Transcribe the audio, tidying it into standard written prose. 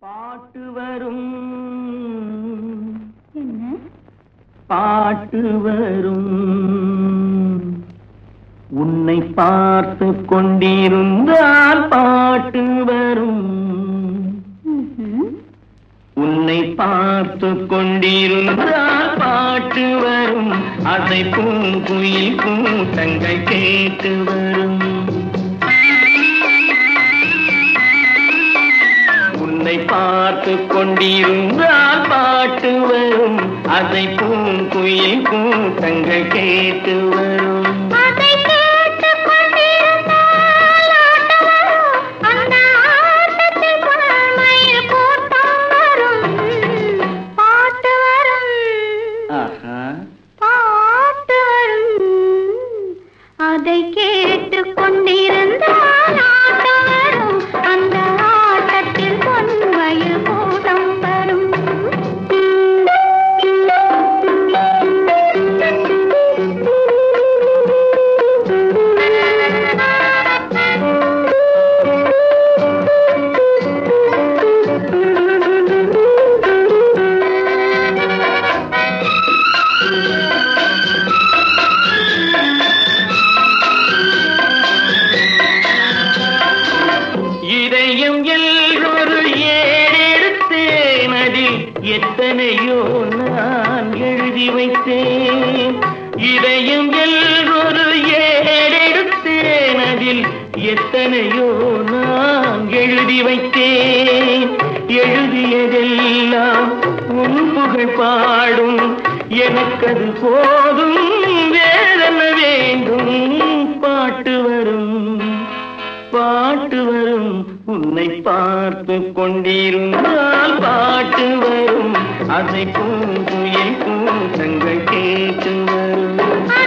பாட்டு வரும் என்ன பாட்டு வரும் உன்னை பார்த்து கொண்டிருந்தால் பாட்டு வரும் உன்னை பார்த்து கொண்டிருந்தால் பாட்டு வரும் அதை பூங்குயில் கூட்டங்கள் கேட்டு வரும் உன்னை பார்த்து கொண்டிருந்தால் பாட்டு வரும் அதை பூங்குயில் கூட்டங்கள் கேட்டு வரும் அதை கேட்டு கொண்டிருந்தால் ஆட்டம் வரும் அந்த ஆட்டத்தில் பொன்மயில் கூட்டம் வரும் இதயம் எல்லொரு ஏறெடுத்தேன் அதில் எத்தனையோ நான் எழுதி வைத்தேன் இதயம் எல்லொரு ஏறெடுத்தேன் அதில் எத்தனையோ நான் எழுதி வைத்தேன் எழுதியதெல்லாம் உன் புகழ் பாடும் எனக்கது போதும் வேதன வேண்டும் பாட்டு வரும் பாட்டு வரும் உன்னை பார்த்து கொண்டிருந்தால் பாட்டு வரும் அதை பூங்குயில் கூட்டங்கள் கேட்டு வரும்